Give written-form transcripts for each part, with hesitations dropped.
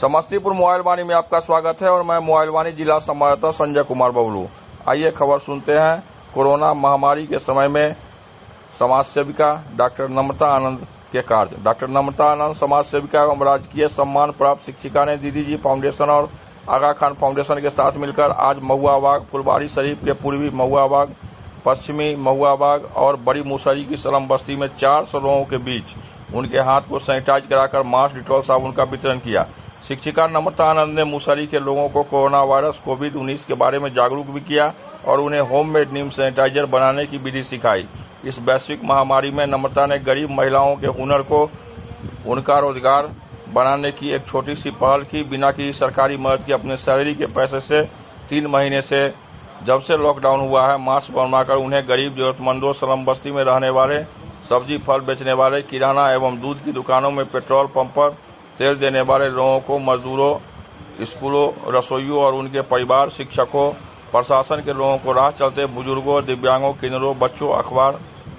Samastipur mobile वाणी में आपका स्वागत है और मैं मोबाइल वाणी जिला संवाददाता संजय कुमार बबलू। आइए खबर सुनते हैं। कोरोना महामारी के समय में समाज सेविका डॉक्टर नम्रता आनंद के कार्य। डॉक्टर नम्रता आनंद समाज सेविका एवं राजकीय सम्मान प्राप्त शिक्षिका ने दीदी जी फाउंडेशन और आगा खान फाउंडेशन के साथ मिलकर आज महुआ बाग, फुलवारी शरीफ के पूर्वी महुआ बाग, पश्चिमी महुआ बाग और बड़ी मुसहरी की स्लम बस्ती में 400 लोगों के बीच उनके हाथ को सैनिटाइज कराकर मास्क, डिटॉल साबुन का वितरण किया। शिक्षिका नम्रता आनंद ने मुसहरी के लोगों को कोरोना वायरस कोविड-19 के बारे में जागरूक भी किया और उन्हें होममेड नीम सैनिटाइजर बनाने की विधि सिखाई। इस वैश्विक महामारी में नम्रता ने गरीब महिलाओं के हुनर को उनका रोजगार बनाने की एक छोटी सी पहल की। बिना किसी सरकारी मदद के अपने सैलरी के पैसे से 3 महीने से जब से लॉकडाउन हुआ है मास्क बनवाकर उन्हें गरीब जरूरतमंदों, स्लम बस्ती में रहने वाले, सब्जी फल बेचने वाले, किराना एवं दूध की दुकानों में पेट्रोल पंप पर तेल देने वाले लोगों को, मजदूरों, स्कूलों, रसोइयों और उनके परिवार, शिक्षकों, प्रशासन के लोगों को, राह चलते बुजुर्गों, दिव्यांगों, किन्नरों, बच्चों, अखबार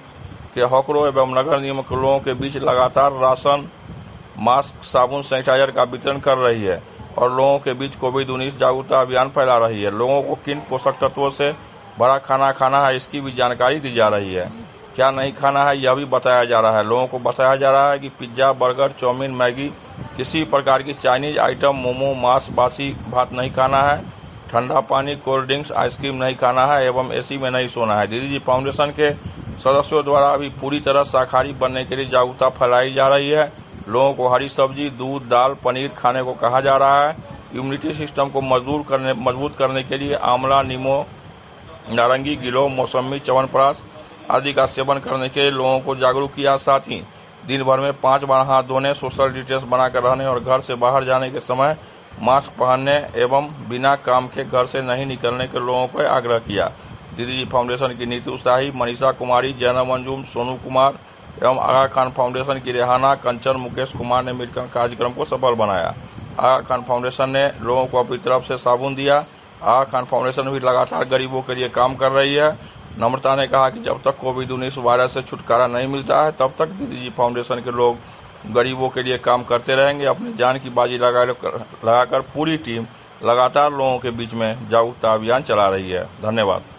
के हॉकरों एवं नगर निगम के लोगों के बीच लगातार राशन, मास्क, साबुन, सैनिटाइजर का वितरण कर रही है और लोगों के बीच कोविड-19 जागरूकता अभियान फैला रही है। लोगों को किन पोषक तत्वों से भरा खाना खाना है इसकी भी जानकारी दी जा रही है। क्या नहीं खाना है यह भी बताया जा रहा है। लोगों को बताया जा रहा है कि पिज्जा, बर्गर, चाउमीन, मैगी, किसी प्रकार की चाइनीज आइटम, मोमो, मांस, बासी भात नहीं खाना है, ठंडा पानी, कोल्ड ड्रिंक्स, आइसक्रीम नहीं खाना है एवं एसी में नहीं सोना है। दीदी जी फाउंडेशन के सदस्यों द्वारा अभी पूरी तरह शाकाहारी बनने के लिए जागरूकता फैलाई जा रही है। लोगों को हरी सब्जी, दूध, दाल, पनीर खाने को कहा जा रहा है। इम्यूनिटी सिस्टम को मजबूत करने के लिए आंवला, नींबू, नारंगी, गिलोय, मौसमी, च्यवनप्राश आदि का सेवन करने के लिए लोगों को जागरूक किया। साथ ही दिन भर में 5 बार हाथ धोने, सोशल डिस्टेंस बनाकर रहने और घर से बाहर जाने के समय मास्क पहनने एवं बिना काम के घर से नहीं निकलने के लोगों को आग्रह किया। दीदी जी फाउंडेशन की नीति उत्साही, मनीषा कुमारी, जैनब अंजुम, सोनू कुमार एवं आगा खान फाउंडेशन की रेहाना, कंचन, मुकेश कुमार ने मिलकर कार्यक्रम को सफल बनाया। आगा खान फाउंडेशन ने लोगों को अपनी तरफ से साबुन दिया। आगा खान फाउंडेशन भी लगातार गरीबों के लिए काम कर रही है। नम्रता ने कहा कि जब तक कोविड-19 वायरस से छुटकारा नहीं मिलता है तब तक दीदी जी फाउंडेशन के लोग गरीबों के लिए काम करते रहेंगे। अपनी जान की बाजी लगाकर पूरी टीम लगातार लोगों के बीच में जागरूकता अभियान चला रही है। धन्यवाद।